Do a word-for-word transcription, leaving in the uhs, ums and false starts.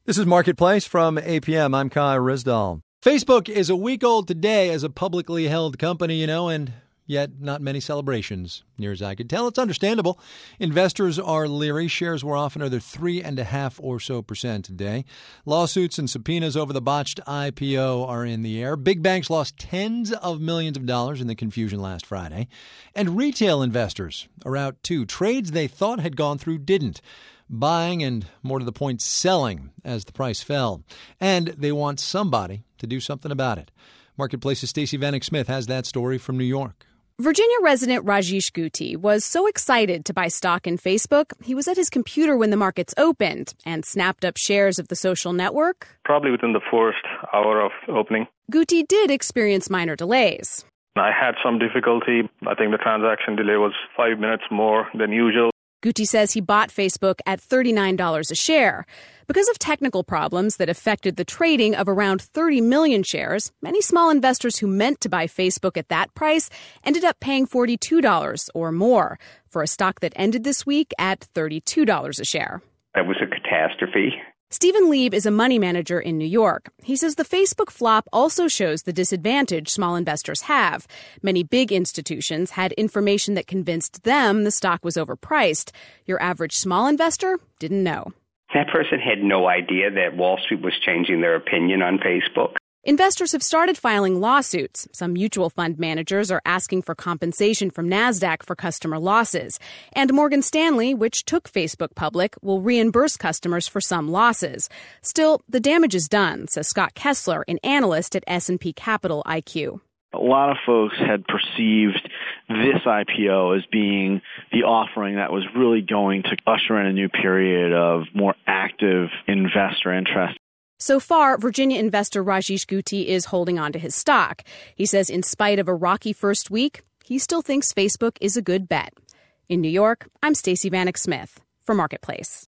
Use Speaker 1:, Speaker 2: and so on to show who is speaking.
Speaker 1: This is Marketplace from A P M. I'm Kai Rizdal. Facebook is a week old today as a publicly held company, you know, and yet not many celebrations, near as I could tell. It's understandable. Investors are leery. Shares were off another three and a half or so percent today. Lawsuits and subpoenas over the botched I P O are in the air. Big banks lost tens of millions of dollars in the confusion last Friday. And retail investors are out too. Trades they thought had gone through didn't. Buying and, more to the point, selling as the price fell. And they want somebody to do something about it. Marketplace's Stacey Vanek Smith has that story from New York.
Speaker 2: Virginia resident Rajesh Guti was so excited to buy stock in Facebook, he was at his computer when the markets opened and snapped up shares of the social network.
Speaker 3: Probably within the first hour of opening.
Speaker 2: Guti did experience minor delays.
Speaker 3: I had some difficulty. I think the transaction delay was five minutes more than usual.
Speaker 2: Guti says he bought Facebook at thirty-nine dollars a share. Because of technical problems that affected the trading of around thirty million shares, many small investors who meant to buy Facebook at that price ended up paying forty-two dollars or more for a stock that ended this week at thirty-two dollars a share.
Speaker 4: That was a catastrophe.
Speaker 2: Stephen Lieb is a money manager in New York. He says the Facebook flop also shows the disadvantage small investors have. Many big institutions had information that convinced them the stock was overpriced. Your average small investor didn't know.
Speaker 4: That person had no idea that Wall Street was changing their opinion on Facebook.
Speaker 2: Investors have started filing lawsuits. Some mutual fund managers are asking for compensation from NASDAQ for customer losses. And Morgan Stanley, which took Facebook public, will reimburse customers for some losses. Still, the damage is done, says Scott Kessler, an analyst at S and P Capital I Q.
Speaker 5: A lot of folks had perceived this I P O as being the offering that was really going to usher in a new period of more active investor interest.
Speaker 2: So far, Virginia investor Rajesh Guti is holding on to his stock. He says in spite of a rocky first week, he still thinks Facebook is a good bet. In New York, I'm Stacey Vanek Smith for Marketplace.